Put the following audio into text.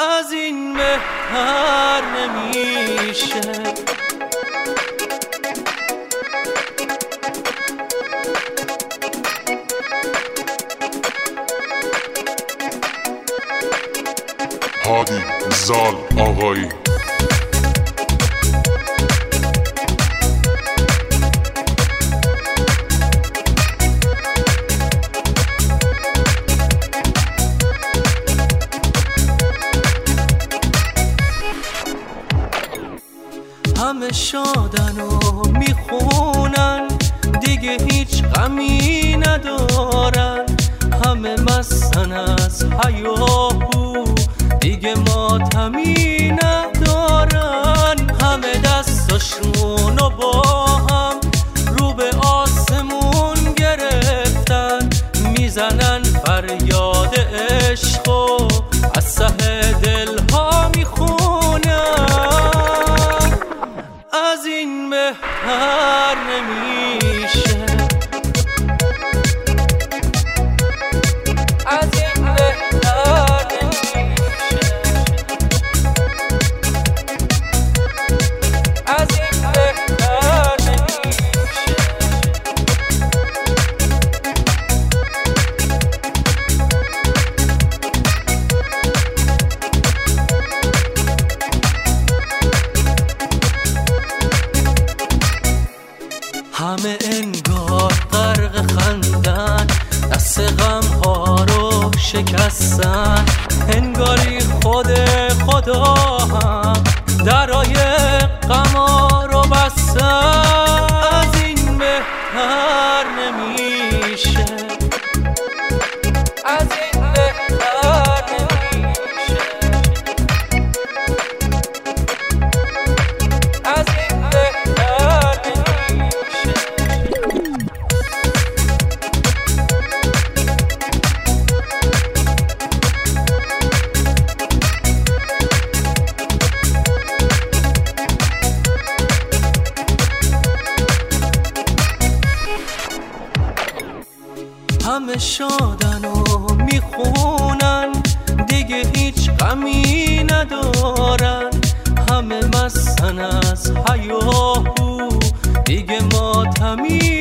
از این بهتر نمیشه. هادی زال آقایی همه شادن و میخونن دیگه هیچ غمی ندارن، همه مستن از هیاهو دیگه ماتمی ندارن، همه دستاشونو با هم رو به آسمون گرفتن، میزنن فریاد عشق و از ته دلها میخونن. از این بهتر نمیشه. از این بهتر نمیشه. از این بهتر نمیشه. همه انگار غرق خندن، دست غم ها رو شکستن، انگاری خود خدا هم درای غما رو بستن. از این بهتر نمیشه. از این بهتر نمیشه. از این بهتر نمیشه. همه شادن و میخونن دیگه هیچ غمی ندارن، همه مستن از هیاهو دیگه ماتمی